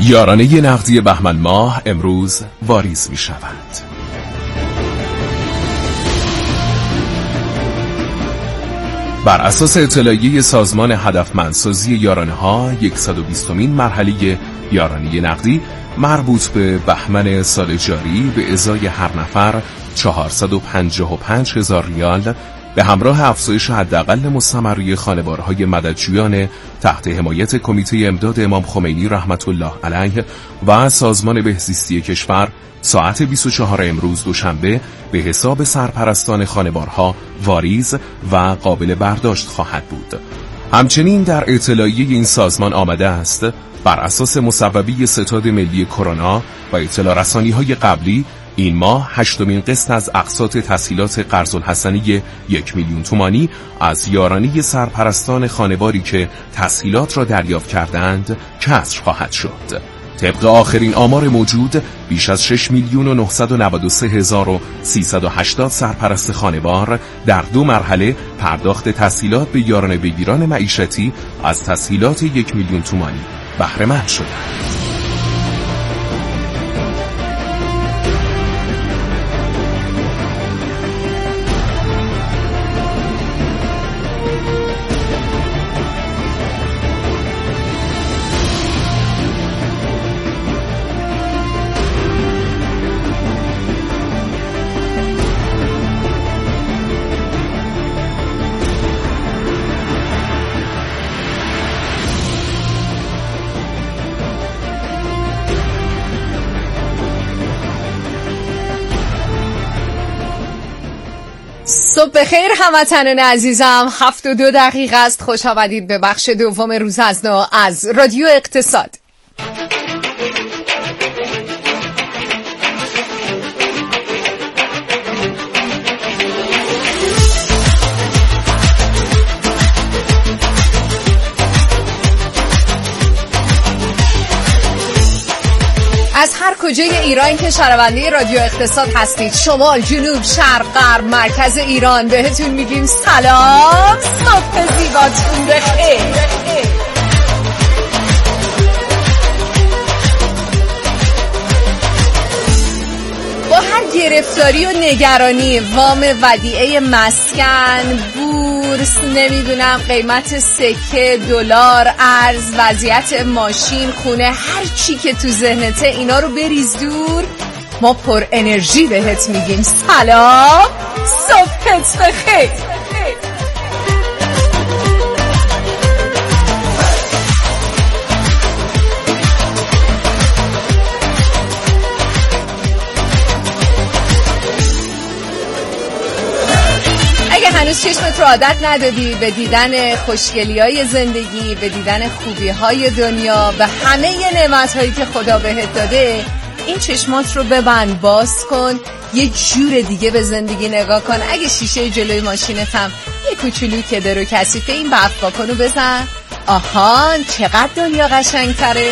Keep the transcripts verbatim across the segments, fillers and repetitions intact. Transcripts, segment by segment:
یارانه نقدی بهمن ماه امروز واریز می شود. بر اساس اطلاعیه سازمان هدفمندسازی یارانه ها، صد و بیستمین مرحله یارانه نقدی مربوط به بهمن سال جاری به ازای هر نفر چهارصد و پنجاه و پنج هزار ریال به همراه افزایش حداقل مستمری خانوارهای مددجویان تحت حمایت کمیته امداد امام خمینی رحمت الله علیه و سازمان بهزیستی کشور ساعت بیست و چهار امروز دوشنبه به حساب سرپرستان خانوارها واریز و قابل برداشت خواهد بود. همچنین در اطلاعیه این سازمان آمده است بر اساس مصوبه ستاد ملی کرونا و اطلاع رسانی‌های قبلی این ماه هشتمین قسط از اقساط تسهیلات قرض الحسنی یک میلیون تومانی از یارانه سرپرستان خانواری که تسهیلات را دریافت کردند کسر خواهد شد. طبق آخرین آمار موجود بیش از شش میلیون و نهصد و نود و سه هزار و سیصد و هشتاد سرپرست خانوار در دو مرحله پرداخت تسهیلات به یارانه بگیران معیشتی از تسهیلات یک میلیون تومانی بهره مند شدند. صبح بخیر هموطنان عزیزم، هفت و دو دقیقه است. خوش آمدید به بخش دوم روز از نو از رادیو اقتصاد. از هر کجای ایران که شنونده رادیو اقتصاد هستید، شمال، جنوب، شرق، غرب، مرکز ایران، بهتون میگیم سلام، صبح زیباتون بخیر. با هر گرفتاری و نگرانی وام ودیعه مسکن، بورس، نمیدونم قیمت سکه، دلار، ارز، وضعیت ماشین، خونه، هر چی که تو ذهنته اینا رو بریز دور. ما پر انرژی بهت میگیم سلام، صبحت بخیر. هنوز چشمت رو عادت ندادی به دیدن خوشگلی‌های زندگی، به دیدن خوبی‌های دنیا، به همه نعمت‌هایی که خدا بهت داده، این چشمات رو ببند، باز کن، یه جور دیگه به زندگی نگاه کن. اگه شیشه جلوی ماشینت هم یه کوچولو کدر و کثیفه، این بفت واکنو بزن. آهان چقدر دنیا قشنگ‌تره.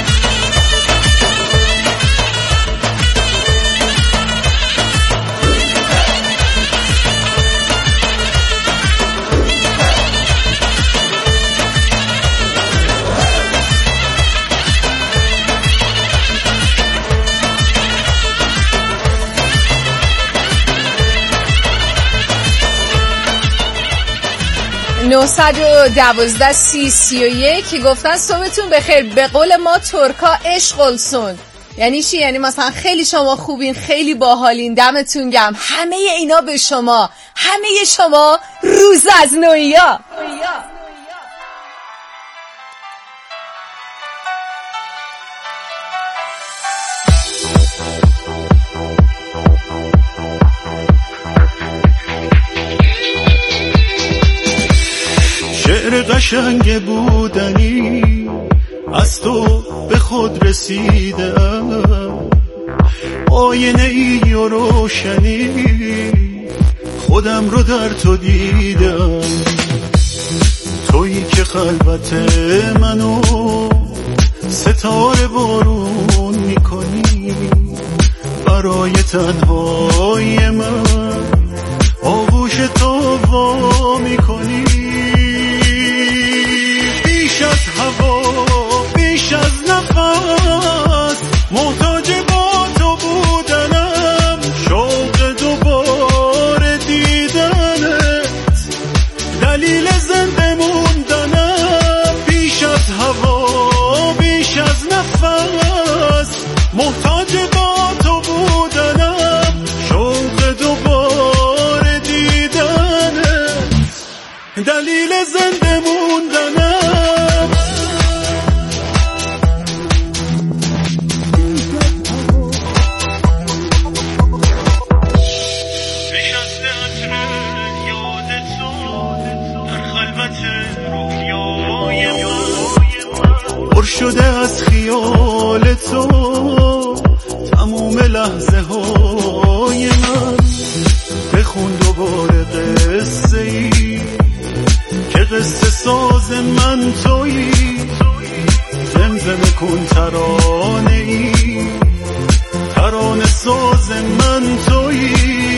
نهصد و دوازده سی سی و یک گفتن صبحتون بخیر. به قول ما ترکا عشق olsun. یعنی چی؟ یعنی مثلا خیلی شما خوبین، خیلی باحالین، دمتون گرم. همه اینا به شما، همه شما روز از نویا. شعر قشنگ بودنی از تو به خود رسیدم، آینه ای و روشنی خودم رو در تو دیدم. تویی که خلوت منو ستاره بارون میکنی، برای تنهای من آغوش تو وا میکنی. بیش از هوا، بیش از نفس شده از خیال تو تموم لحظه های من. بخون دوباره قصه ای که قصه ساز من تویی، زمزمه کن ترانه ای ترانه ساز من تویی.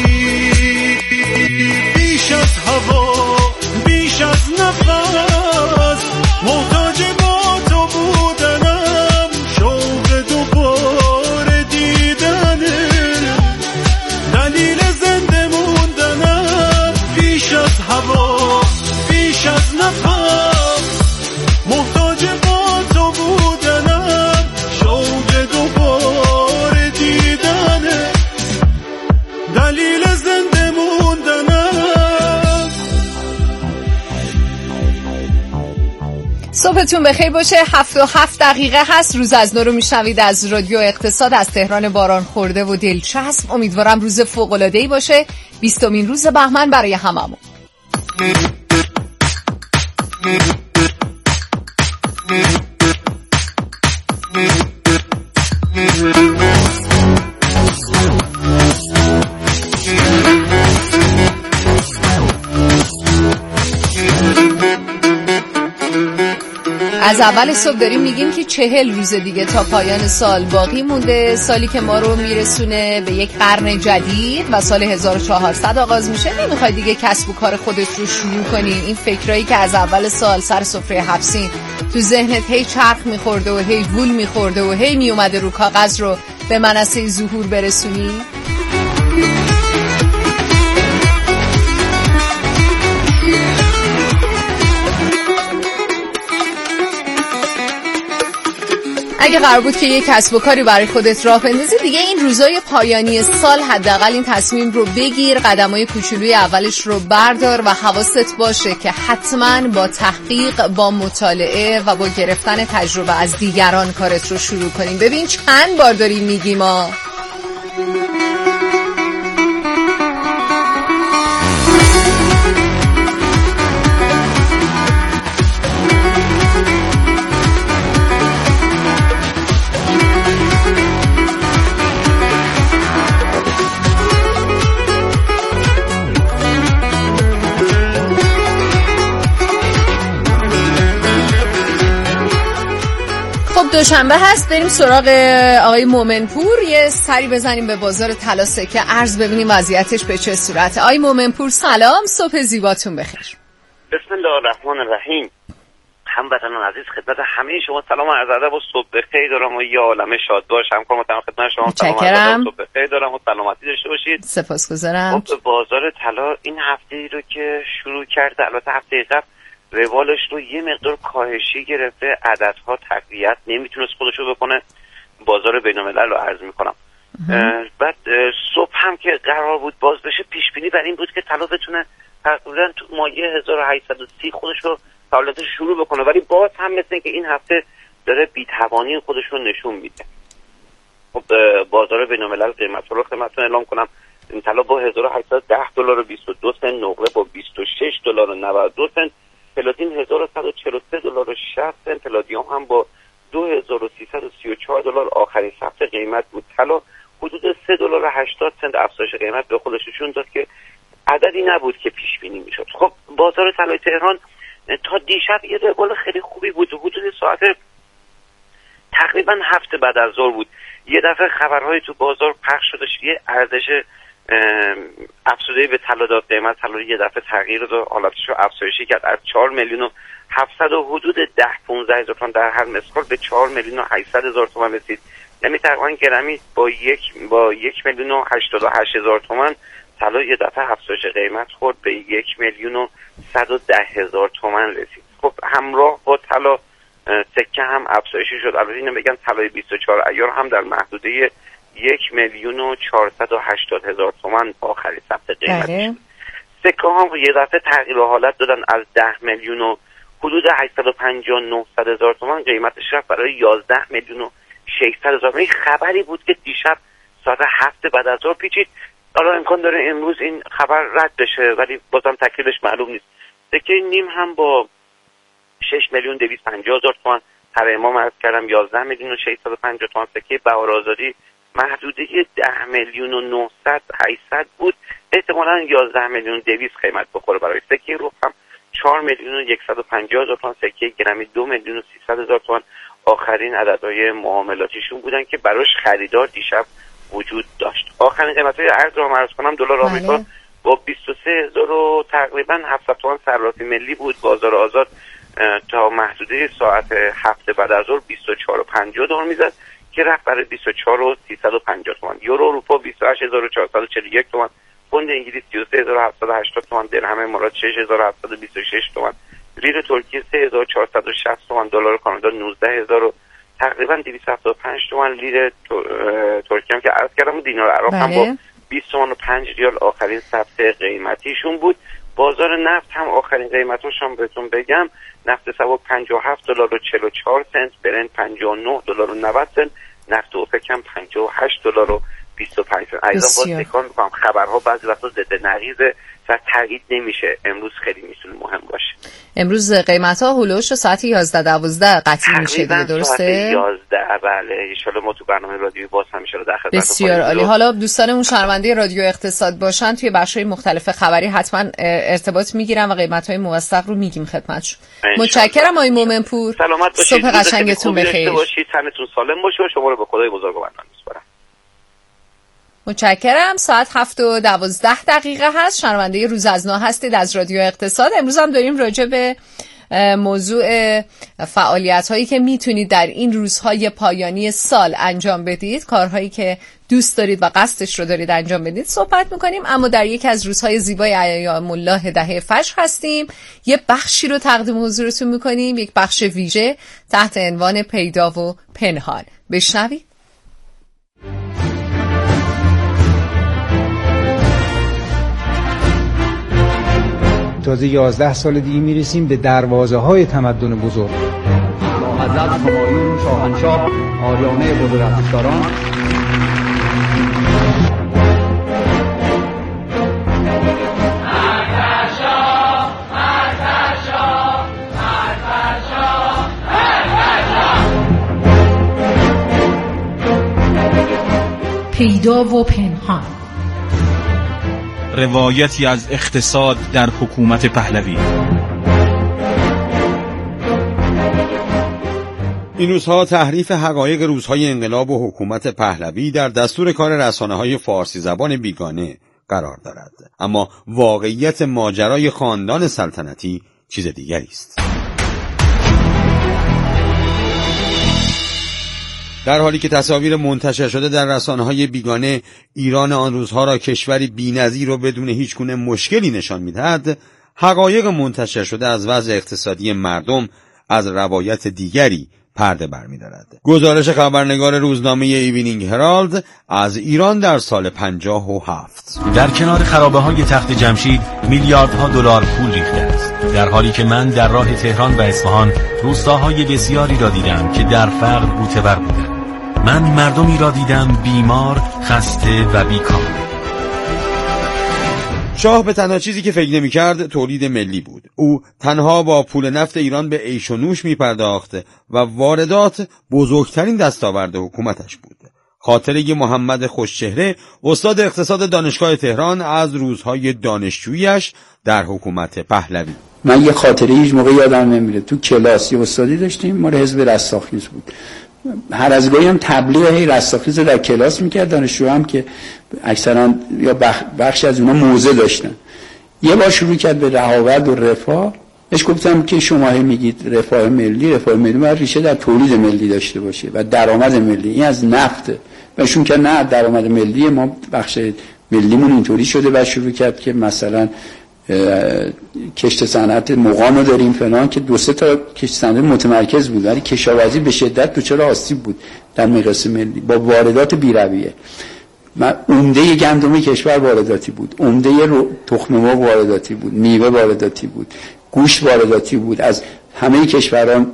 بیش از هوا بیش از نفس محتاج با تو بودنم، شوق دوباره دیدنه دلیل زنده موندنم. بیش از هوا بیش از نفس محتاج با تو بودنم، شوق دوباره دیدنه دلیل زنده موندنم. صبحتون بخیر باشه. هفت و هفت دقیقه هست. روز از نو رو میشنوید از رادیو اقتصاد از تهران باران خورده و دلچسب. امیدوارم روز فوق‌العاده‌ای باشه. بیستمین روز بهمن برای هممون. از اول صبح داریم میگیم که چهل روز دیگه تا پایان سال باقی مونده، سالی که ما رو میرسونه به یک قرن جدید و سال هزار و چهارصد آغاز میشه. نمیخوای دیگه کسب و کار خودت رو شروع کنی؟ این فکرایی که از اول سال سر سفره حفسین تو ذهنت هی چرخ میخورده و هی وول میخورده و هی میومده رو کاغذ رو به منصه ظهور برسونی؟ اگه قرار بود که یک کسب و کاری برای خودت راه بندازی، دیگه این روزای پایانی سال حداقل این تصمیم رو بگیر، قدمای کوچولوی اولش رو بردار و حواست باشه که حتما با تحقیق، با مطالعه و با گرفتن تجربه از دیگران کارت رو شروع کنیم. ببین چند بار داریم میگیم ما دوشنبه هست. بریم سراغ آقای مومنپور، یه سری بزنیم به بازار طلا سکه ارز ببینیم وضعیتش به چه صورته. آقای مومنپور سلام، صبح زیباتون بخیر. بسم الله الرحمن الرحیم. هموطنان عزیز، خدمت همه شما سلام و عرض ادب و صبح بخیر دارم و یه عالمه شاد باش. همکار محترم خدمت شما سلام و عرض ادب و صبح بخیر دارم و سلامتی داشته باشید. سپاسگزارم. خب بازار طلا این هفته رو که شروع کرده، البته هفته قبل روالش رو یه مقدار کاهشی گرفته، عددها تقویت نمیتونست خودشو بکنه. بازار بین‌الملل رو عرض میکنم. بعد صبح هم که قرار بود باز بشه، پیش بینی بر این بود که طلا بتونه تقریبا تو مایه هزار و هشتصد و سی خودش رو فعالیتش شروع بکنه، ولی باز هم مثل اینکه این هفته داره بی‌توانی خودش رو نشون میده. خب بازار بین‌الملل قیمت‌ها رو خدمتتون اعلام کنم. این طلا با هزار و هشتصد و ده دلار و بیست و دو سنت، نقره با بیست و شش دلار و نود و دو سنت، پلاتین هزار و صد و چهل و سه دلار و شصت سنت، پلادیوم هم با دو هزار و سیصد و سی و چهار دلار آخرین ثبت قیمت بود. طلا حدود سه دلار و هشتاد سنت افزایش قیمت به خودش نشون داد که عددی نبود که پیش بینی میشد. خب بازار طلای تهران تا دیشب یه روال خیلی خوبی بود. حدود ساعت تقریبا هفت بعد از ظهر بود یه دفعه خبرهای تو بازار پخش شدش، یه ارزش افزوده به طلا داد. قیمت طلا یه دفعه تغییر داد، حالتش رو افزایشی کرد، از چهار میلیون و هفتصد و حدود ده پانزده هزار تومان در هر مسقال به چهار میلیون و هشتصد هزار تومان رسید. یعنی تقریبا گرمی با یک با یک میلیون و هشتاد و هشت هزار تومان طلا یه دفعه افزایش قیمت خورد، به یک میلیون و صد و ده هزار تومان رسید. خب همراه با طلا سکه هم افزایشی شد. البته اینو بگم طلای بیست و چهار عیار هم در محدوده یک میلیون و چهارصد و هشتاد هزار تومان آخری ثبت قیمت شد. سکه هم یه دفعه تغییر حالت دادن، از ده میلیون و حدود هشتصد و پنجاه و نه هزار تومان قیمتش رفت برای یازده میلیون و ششصد هزار تومان. این خبری بود که دیشب ساعت هفت بعد از ظهر پیچید. حالا امکان داره امروز این خبر رد بشه، ولی بازم تکلیفش معلوم نیست. سکه نیم هم با شش میلیون دویست و پنجاه هزار تومان هر امام عرض کردم یازده میلیون و ششصد و پنجاه تومان. سکه بهار آزادی محدوده ده میلیون و نهصد هشتصد بود، احتمالاً یازده میلیون و دویست قیمت بخوره برای سکه رو هم چهار میلیون و صد و پنجاه هزار تومان. سکه گرمی دو میلیون و سیصد هزار تومان آخرین عددهای معاملاتیشون بودن که براش خریدار دیشب وجود داشت. آخرین قیمت‌های ارز رو عرض کنم، دلار آمریکا با بیست و سه هزار و تقریبا هفتصد تومان صرافی ملی بود. بازار آزاد تا محدوده ساعت هفت بعد از ظهر بیست و چهار و پنجاه دلار میزد که رفت برای بیست و چهار و سیصد و پنجاه تومان. یورو اروپا بیست و هشت هزار و چهارصد و چهل و یک تومان. پوند انگلیس سی و سه هزار و هفتصد و هشتاد تومان. درهم امارات شش هزار و هفتصد و بیست و شش تومان. لیر ترکیه سه هزار و چهارصد و شصت تومان. دلار کانادا نوزده هزار و تقریبا دویست و هفتاد و پنج تومان. لیر ترکیه هم که عرض کردم. دینار عراق هم با بیست تومان و پنج ریال آخرین ثبت قیمتیشون بود. بازار نفت هم آخرین قیمتاش هم بهتون بگم، نفت سبک پنجاه و هفت دلار و چهل و چهار سنت، برنت پنجاه و نه دلار و نود سنت، نفت اوپک هم پنجاه و هشت دلار و بیست و پنج سنت. ایضا باز تکرار میکنم خبرها بعضی وقتا ضد نقیضه و تایید نمیشه. امروز خیلی میتونه مهم باشه. امروز قیمت ها هولوش ساعت یازده دوازده قطعی میشه دیگه، درسته؟ ساعت یازده بله. ان شاءالله ما تو برنامه رادیویی باز هم ان شاءالله در خدمت. بسیار عالی. حالا دوستانمون شنونده رادیو اقتصاد باشن توی بخش‌های مختلف خبری حتما ارتباط میگیرن و قیمت‌های موثق رو میگیم خدمتشون. متشکرم آقای مومنپور. سلامت باشید. صبح قشنگتون بخیر. باشید. تنتون سالم باشه و شما رو به خدای بزرگواران میسپارم. متشکرم. ساعت هفت و دوازده دقیقه هست. شنونده روزازنا هستید از رادیو اقتصاد. امروز هم داریم راجع به موضوع فعالیت هایی که میتونید در این روزهای پایانی سال انجام بدید، کارهایی که دوست دارید و قصدش رو دارید انجام بدید صحبت میکنیم. اما در یکی از روزهای زیبای ایام الله دهه فجر هستیم. یه بخشی رو تقدیم حضورتون میکنیم، یک بخش ویژه تحت عنوان پیدا و پنهان. بشنوید. تازه یازده سال دیگه میرسیم به دروازه های تمدن بزرگ. با حضرت همایون شاهنشاه آریانه بزرگواران پیدا و پنهان، روایتی از اقتصاد در حکومت پهلوی. این روزها تحریف حقایق روزهای انقلاب و حکومت پهلوی در دستور کار رسانه‌های فارسی زبان بیگانه قرار دارد، اما واقعیت ماجرای خاندان سلطنتی چیز دیگری است. در حالی که تصاویر منتشر شده در رسانه‌های بیگانه ایران آن روزها را کشوری بی‌نظیر و بدون هیچگونه مشکلی نشان می‌دهد، حقایق منتشر شده از وضع اقتصادی مردم از روایت دیگری پرده برمی‌دارد. گزارش خبرنگار روزنامه ایوینینگ هرالد از ایران در سال پنجاه و هفت. در کنار خرابه‌های تخت جمشید میلیاردها دلار پول ریخته است، در حالی که من در راه تهران و اصفهان روستاهای بسیاری را دیدم که در فقر غوطه‌ور بودند. من مردمی را دیدم بیمار، خسته و بیکار. شاه به تنها چیزی که فکر نمی کرد تولید ملی بود. او تنها با پول نفت ایران به عیش و نوش می پرداخت و واردات بزرگترین دستاورد حکومتش بود. خاطره محمد خوشچهره، استاد اقتصاد دانشگاه تهران، از روزهای دانشجوییش در حکومت پهلوی. من یه خاطره هیچ موقع یادم نمیره. تو کلاس یه استادی داشتیم، ما حزب رستاخیز بود. هر از گاهی هم تبلیغ هی رستاخیز در کلاس میکرد. دانشجو هم که اکثرا یا بخش از اونها موزه داشتن. یه بار شروع کرد به رهاورد و رفاه. بهش گفتم که شما هی میگید رفاه ملی، رفاه ملی باید ریشه در تولید ملی داشته باشه و درآمد ملی. این از نفته. بهشون که نه، درآمد ملی ما بخش ملیمون اینطوری شده. و شروع کرد که مثلا کشت صنعت مقام داریم فلان، که دو سه تا کشت صنعت متمرکز بود، ولی کشاورزی به شدت دچار آسیب بود در مقیاس ملی با واردات بی‌رویه. عمده گندم کشور وارداتی بود، عمده تخم مرغ وارداتی بود، میوه وارداتی بود، گوشت وارداتی بود. از همه کشورها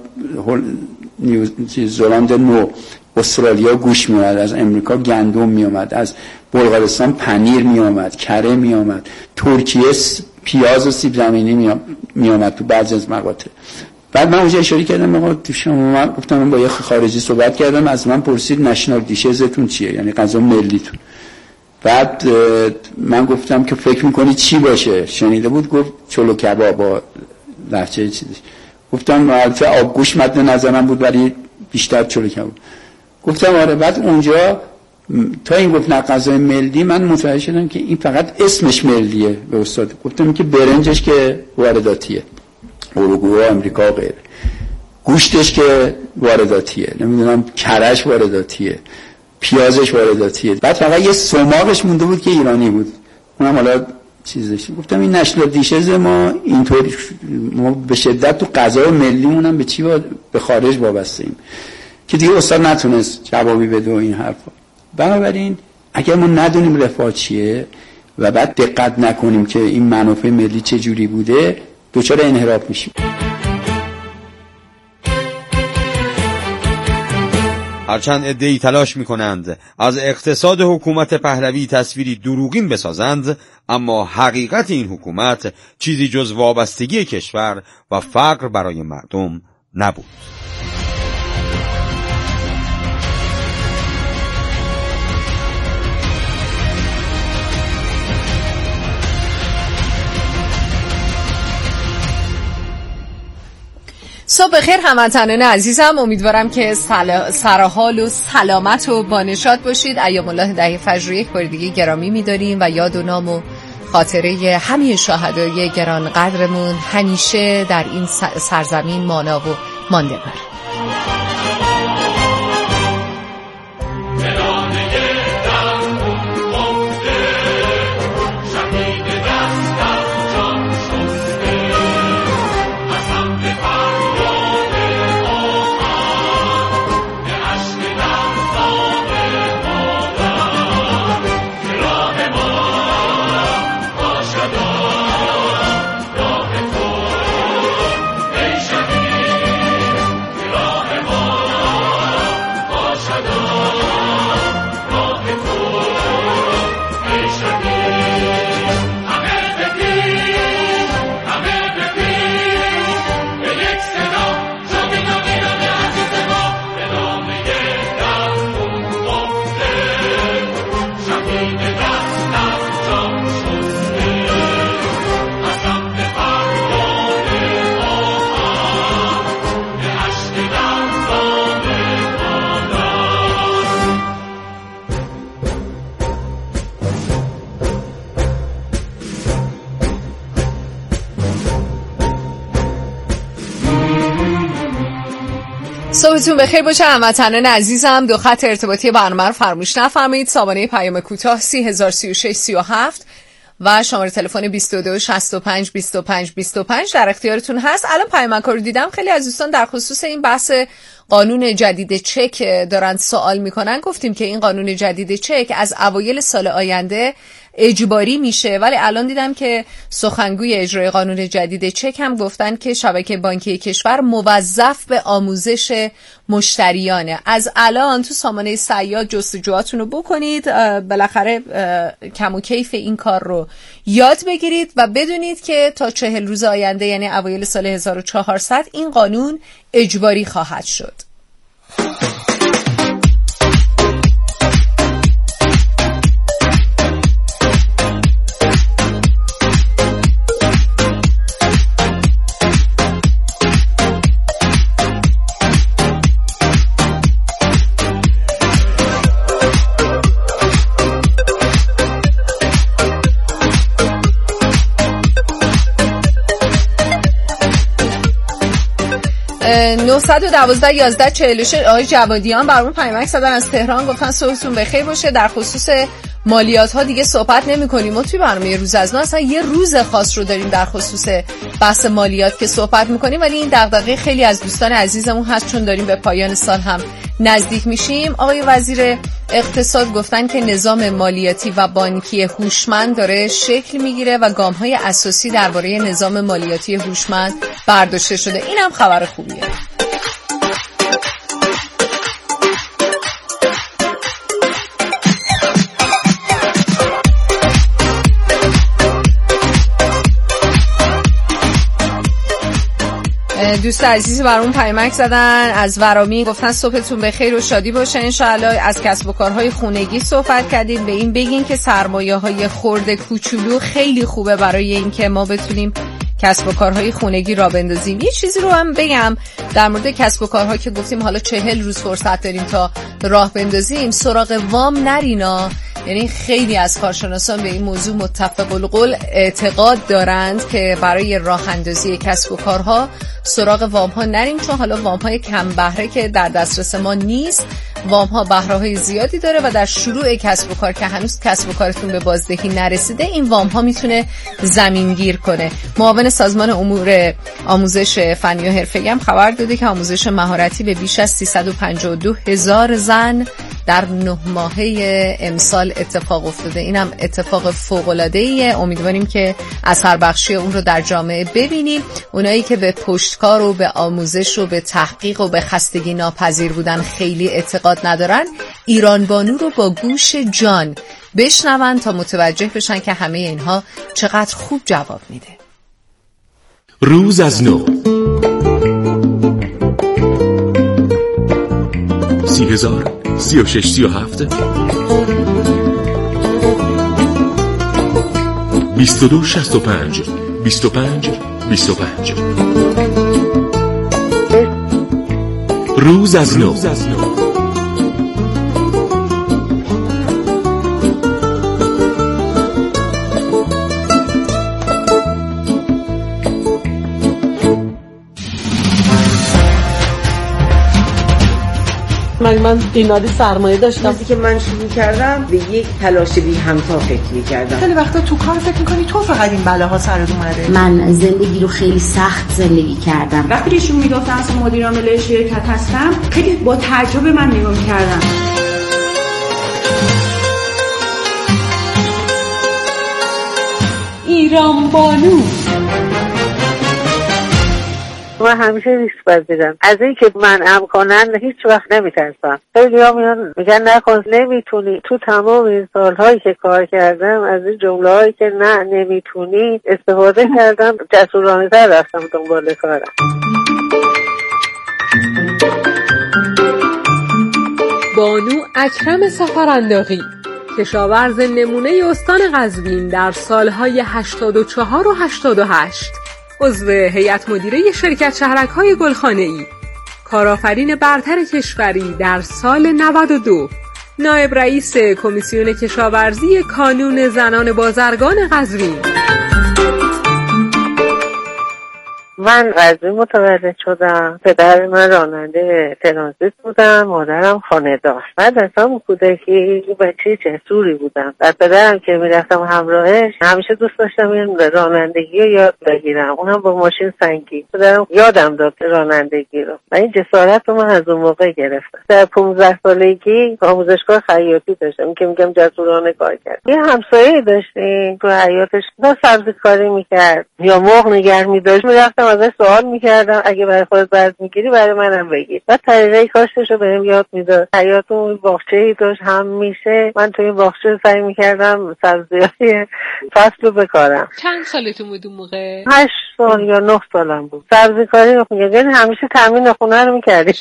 نیوزلند نو، استرالیا گوشت می اومد، از امریکا گندم می اومد، از بلغارستان پنیر می اومد، کره می اومد، ترکیه پیاز و سیب زمینی می اومد تو بعضی از مقاطع. بعد من اونجا اشاره کردم آقا شما، من گفتم من با یه خارجی صحبت کردم، از من پرسید نشنال دیشزتون چیه، یعنی غذا ملیتون. بعد من گفتم که فکر میکنی چی باشه؟ شنیده بود گفت چلو کباب با لهجه چیزش. گفتم البته آبگوش مد نظرم بود ولی بیشتر چلو کباب. گفتم آره. بعد اونجا تا این گفت نه غذای ملی، من متوجه شدم که این فقط اسمش ملیه. به استاد گفتم که برنجش که وارداتیه، اروگوئه، آمریکا غیره، گوشتش که وارداتیه، نمیدونم کرش وارداتیه، پیازش وارداتیه، بعد فقط یه سماقش مونده بود که ایرانی بود، اونم حالا چیزش. گفتم این نشنال دیشز ما اینطوری، ما به شدت تو غذای ملیمون هم به چی با... به خارج وابسته ایم که دیگه استاد نتونست جوابی بده و این حرفا. بنابراین اگر ما ندونیم رفاه چیه و بعد دقت نکنیم که این منافع ملی چه جوری بوده، دچار انحراف میشیم. هرچند عده‌ای تلاش می‌کنند از اقتصاد حکومت پهلوی تصویری دروغین بسازند، اما حقیقت این حکومت چیزی جز وابستگی کشور و فقر برای مردم نبود. صبح بخیر هموطنان عزیزم، امیدوارم که سل... سرحال و سلامت و بانشاد باشید. ایام الله دهه فجر یک بار دیگه گرامی می‌داریم و یاد و نام و خاطره همه شهدای گران قدرمون همیشه در این سرزمین مانا و مانده بر. صبحتون بخیر باشه هموطنان عزیزم. دو خط ارتباطی برنامه رو فراموش نفرمایید. سامانه پیام کوتاه سی هزار سی و شش سی و هفت و شماره تلفن بیست و دو شصت و پنج بیست و پنج بیست و پنج در اختیارتون هست. الان پیامک‌ها رو دیدم، خیلی از دوستان در خصوص این بحث قانون جدید چک دارن سوال میکنن. گفتیم که این قانون جدید چک از اوایل سال آینده اجباری میشه، ولی الان دیدم که سخنگوی اجرای قانون جدید چک هم گفتن که شبکه بانکی کشور موظف به آموزش مشتریانه. از الان تو سامانه صیاد جستجوهاتون رو بکنید، بالاخره کم و کیف این کار رو یاد بگیرید و بدونید که تا چهل روز آینده یعنی اوایل سال هزار و چهارصد این قانون اجباری خواهد شد. نهصد و دوازده یازده چهل و شش آقای جوادیان برامون پیامک زدن از تهران، گفتن صبحتون بخیر باشه. در خصوص مالیات ها دیگه صحبت نمی کنیم، ما توی برنامه روز از نو اصلا یه روز خاص رو داریم در خصوص بحث مالیات که صحبت میکنیم، ولی این دغدغه خیلی از دوستان عزیزمون هست چون داریم به پایان سال هم نزدیک میشیم. آقای وزیر اقتصاد گفتن که نظام مالیاتی و بانکی هوشمند داره شکل میگیره و گام‌های اساسی درباره نظام مالیاتی هوشمند برداشته شده. این هم خبر خوبیه. دوست عزیزی برامون پیامک زدن از ورامی، گفتن صبحتون بخیر و شادی باشه انشالله. از کسب و کارهای خونگی صحبت کردین، به این بگین که سرمایه‌های خرد کوچولو خیلی خوبه برای اینکه ما بتونیم کسب و کارهای خونگی را بندازیم. یه چیزی رو هم بگم در مورد کسب و کارها که گفتیم حالا چهل روز فرصت داریم تا راه بندازیم، سراغ وام نرینا. یعنی خیلی از کارشناسان به این موضوع متفق القول اعتقاد دارند که برای راه اندازی کسب و کارها سراغ وام ها نریم، چون حالا وام های کم بهره که در دسترس ما نیست، وام ها بهره های زیادی داره و در شروع کسب و کار که هنوز کسب و کارتون به بازدهی نرسیده، این وام ها میتونه زمین گیر کنه. معاون سازمان امور آموزش فنی و حرفه‌ای هم خبر داده که آموزش مهارتی به بیش از سیصد و پنجاه و دو هزار زن در نه ماهه امسال اتفاق افتاده. اینم اتفاق فوق‌العاده‌ایه. امیدواریم که اثر بخشی اون رو در جامعه ببینیم. اونایی که به پشتکار و به آموزش و به تحقیق و به خستگی ناپذیر بودن خیلی اعتقاد ندارن، ایران بانو رو با گوش جان بشنون تا متوجه بشن که همه اینها چقدر خوب جواب میده. روز از نو سی هزار سی و شش سی و هفت بیست و دو شست و پنج بیست و پنج بیست و پنج. روز از نو. من من قیمتی سرمایه داشتم. چیزی که من شروع کردم به یک تلاش بی همتا فکر کردم. خیلی وقتا تو کار فکر می‌کنی تو فقط این بلاها سرت اومده. من زندگی رو خیلی سخت زندگی کردم. وقتی ایشون میگفتن اصلا مدیر عامل شرکت هستم، خیلی با تعجب من نگاه کردم. ایران بانو. من همیشه ریسک پذیرم. از این که منعم کنن هیچ وقت نمیترسم. خیلی ها میان میگن نکن، نمیتونی. تو تمام این سالهایی که کار کردم از این جمله هایی که نه نمیتونی استفاده کردم، جسورانه تر رفتم دنبال کارم. بانو اکرم سفرانداغی، کشاورز نمونه استان قزوین در سالهای هشتاد و چهار و هشتاد و هشت، عضو هیئت مدیره شرکت شهرک‌های گلخانه‌ای، کارآفرین برتر کشوری در سال نود و دو، نایب رئیس کمیسیون کشاورزی کانون زنان بازرگان قزوین. من قزوین متولد شدم. پدر من راننده ترانزیت بودم، مادرم خانه‌دار. بعد از همون کودکی بچه جسوری بودم. بعد پدرم که میرفتم همراهش همیشه دوست داشتم این رانندگی رو یاد بگیرم، اونم با ماشین سنگی. پدرم یادم داد رانندگی رو و این جسارت رو من از اون موقع گرفتم. در پانزده سالگی آموزشگاه خیاطی داشتم که میگم جسورانه کار کرد. یه همسایه داشتیم تو حیاطش، با سبزی کاری میکرد یا مرغ نگه می‌داشت. میرفتم ازش سوال میکردم اگه برای خودت برد میگیری برای منم بگیر. بعد طریقه کاشتشو بهم یاد میداد. حیاطمون باغچه‌ای داشت، هم میشه من تو این باغچه سعی میکردم سبزی‌های فصل رو بکارم. چند سالتون بود اون موقع؟ هشت سال یا نه سالم بود. سبزی کاری رو می‌کردم، یعنی همیشه تامین خونه رو می‌کردیم.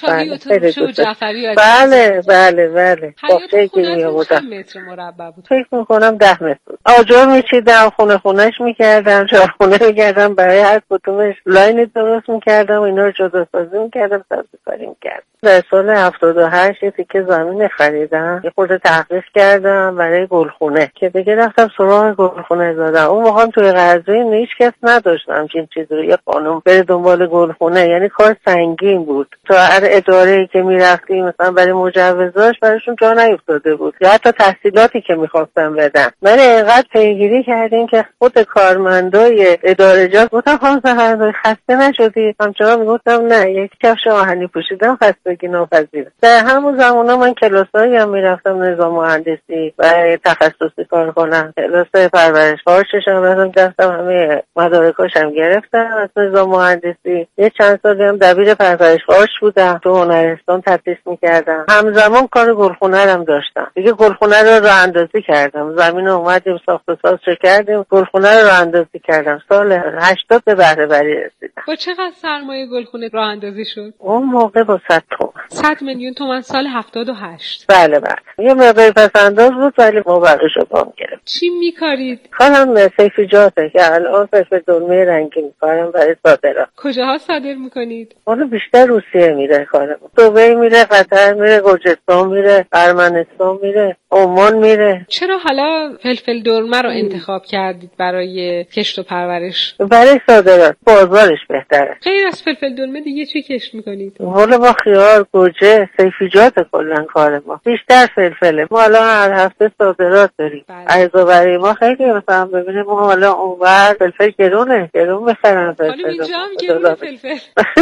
بله بله بله بله. باغچه‌ای که می‌آوردم چند متر مربع بود؟ فکر می‌کنم ده متر بود. آجر می‌چیدم، خونه خونه‌اش می‌کردم، چهارخونه می‌کردم، برای هر کدومش لاین درست میکردم، اینا رو جدا سازی میکردم، سبزی کاری میکردم. در سال هفتاد و هشت یه تیکه زمین خریدم، یه خورده تحقیق کردم برای گلخونه که دیگه رفتم سراغ گلخونه زدم. اون موقع توی قزوین هیچ کس نداشتم همچین چیزی رو، یه خانم بره دنبال گلخونه، یعنی کار سنگین بود. تو هر اداره‌ای که میرفتیم مثلا برای مجوزاش براشون جا نیفتاده بود یا حتی تحصیلاتی که میخواستم بدم. من اینقدر پیگیری کردیم که خود کارمندای اداره جا گفتم خانم سفرانداغی خسته نشدی؟ همچنان میگفتم نه، یک کفش آهنی پوشیدم خستگی ناپذیره. در همون زمانا من کلاسایی هم میرفتم نظام مهندسی برای تخصصی کار کنم. کلاس پرورش فارشش هم رفتم، همه مدارکاش هم گرفتم از نظام مهندسی. یه چند سالی هم دبیر پرورش فارش بودم، تو هنرستان تدریس میکردم. همزمان کار گلخونه هم داشتم. دیگه گلخونه رو راه اندازی کردم، زمین اومدیم ساخت و ساز کردیم، گلخونه رو راه اندازی کردم. سال هشتاد به بهره وری رسیدم. با چقدر سرمایه گلخونه راه اندازی شد؟ اون موقع با صد تومن. صد میلیون تومان سال هفتاد و هشت. بله بله. یه مقداری پس انداز بود ولی ما بقیشو پام گرفت. چی میکارید؟ خانم سیفیجاته که الان فلفل دلمه رنگی میکارم برای صادرات. کجاها صادر میکنید؟ اون بیشتر روسیه میره کارم. دبی میره، قطر میره، گرجستان میره، ارمنستان میره، عمان میره. چرا حالا فلفل دلمه رو انتخاب کردید برای کشت و پرورش؟ برای صادرات بازارش بهتره. غیر از فلفل دلمه دیگه چی کشت میکنید؟ حالا ما خیار، گوجه، سیفیجات کلا کار ما. بیشتر فلفله. ما الان هر هفته صادرات داریم. عرضه برای ما خیلی مثلا ببینیم ما حالا اونور فلفل گرونه، گرون بخرن فلفل. حالا اینجا هم گرونه فلفل.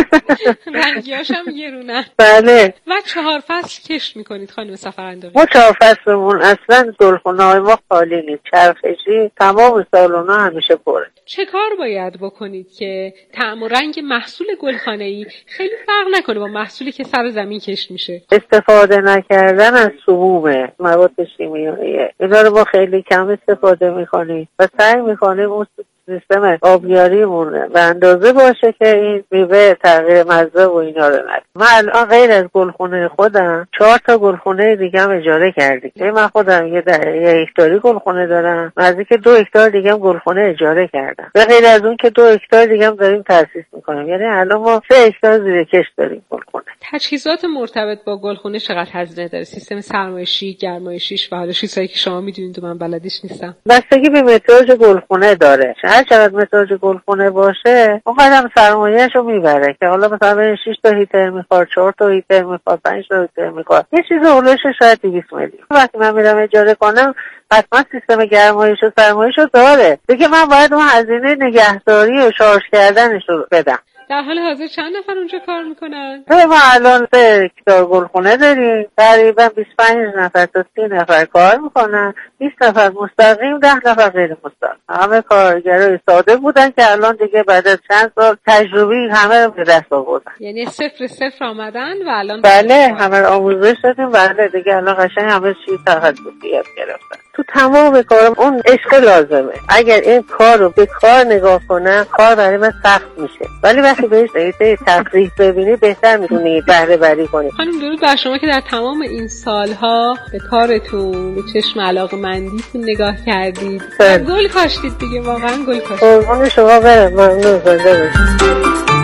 رنگیاش هم گرونه. بله. و چهار فصل کشت میکنید خانم سفرانداغی؟ ما چهار فصلمون اصلا گلخونه های ما خالی نیست. چرخشی تمام سالونا همیشه پره. چه کار باید بکنید که طعم و رنگ محصول گلخانه‌ای خیلی فرق نکنه با محصولی که سر زمین کشت میشه؟ استفاده نکردن از سموم مواد شیمیایی. اینا رو ما خیلی کم استفاده میکنیم و سعی میکنیم اون سیستم آبیاریمون به اندازه باشه که این میوه تغییر مزه و اینا رو نده. من الان غیر از گلخونه خودم چهار تا گلخونه دیگه هم اجاره کردیم. من خودم یه ده یه هکتاری گلخونه دارم، نزدیک دو هکتار دیگه هم گلخونه اجاره کردم. به غیر از اون که دو هکتار دیگه هم داریم تأسیس میکنیم. یعنی الان ما سه هکتار زیر کشت داریم گلخونه. تجهیزات مرتبط با گلخونه چقدر هزینه داره؟ سیستم سرمایشی، گرمایشیش و حالا چیزایی که شما میدونید و من بلدش نیستم. بستگی به متراژ گلخونه داره. هر چقدر متراژ گلخونه باشه اونقدر سرمایه‌شو میبره که حالا مثلا شش تا هیتر میخواد، چهار تا هیتر میخواد، پنج تا هیتر میخواد. یه چیز اولش شاید دویست میلیون. وقتی من میرم اجاره کنم حتما سیستم گرمایش و سرمایه‌شو داره. دیگه من باید اون هزینه نگهداری و شارژ کردنش رو بدم. در حال حاضر چند نفر اونجا کار میکنن؟ ما الان سه هکتار گلخونه داریم، تقریبا بیست و پنج نفر تا سی نفر کار میکنن، بیست نفر مستقیم، ده نفر غیر مستقیم. همه کارگرای ساده بودن که الان دیگه بعد از چند سال تجربی همه رو به دست آوردن. یعنی صفر صفر آمدن و الان بله همه آموزش دادیم. بله دیگه الان قشنگ همه چیز تخصصیت گرفتن. تو تمام کارم اون عشق لازمه. اگر این کار رو به کار نگاه کنم کار برای من سخت میشه، ولی وقتی بهش ایده تفریح ببینی بهتر میتونی بهره بری کنی. خانم درود بر شما که در تمام این سالها به کارتون به چشم علاقه‌مندیتون نگاه کردید و گل کاشتید دیگه. واقعا گل کاشتید. قربون شما برم. ممنون. زنده باشید.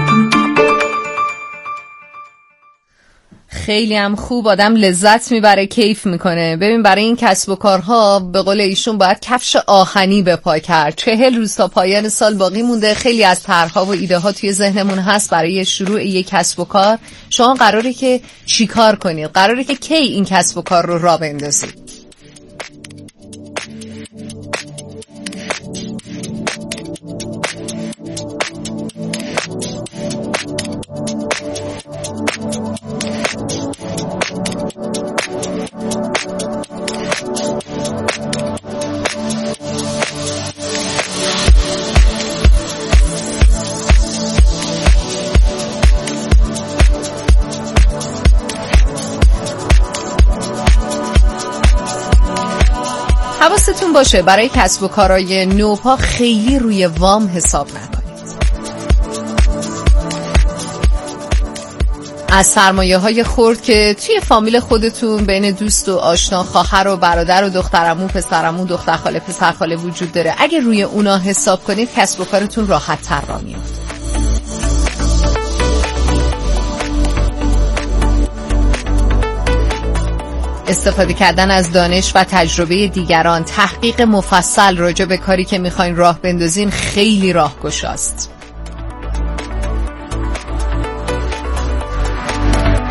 خیلی هم خوب آدم لذت میبره، کیف میکنه. ببین برای این کسب و کارها به قول ایشون باید کفش آهنی به پا کرد. چهل روز تا پایان سال باقی مونده. خیلی از طرح‌ها و ایده ها توی ذهنمون هست برای شروع یک کسب و کار. شما قراره که چی کار کنید؟ قراره که کی این کسب و کار رو راه بندازید؟ حواستون باشه برای کسب و کارهای نوپا خیلی روی وام حساب نکنید. از سرمایه های خرد که توی فامیل خودتون بین دوست و آشنا، خواهر و برادر و دخترعمو، پسرعمو، دختر خاله، پسر خاله وجود داره. اگه روی اونا حساب کنید کسب و کارتون راحت تر راه میفته. استفاده کردن از دانش و تجربه دیگران، تحقیق مفصل راجع به کاری که میخواین راه بندازین خیلی راهگشاست.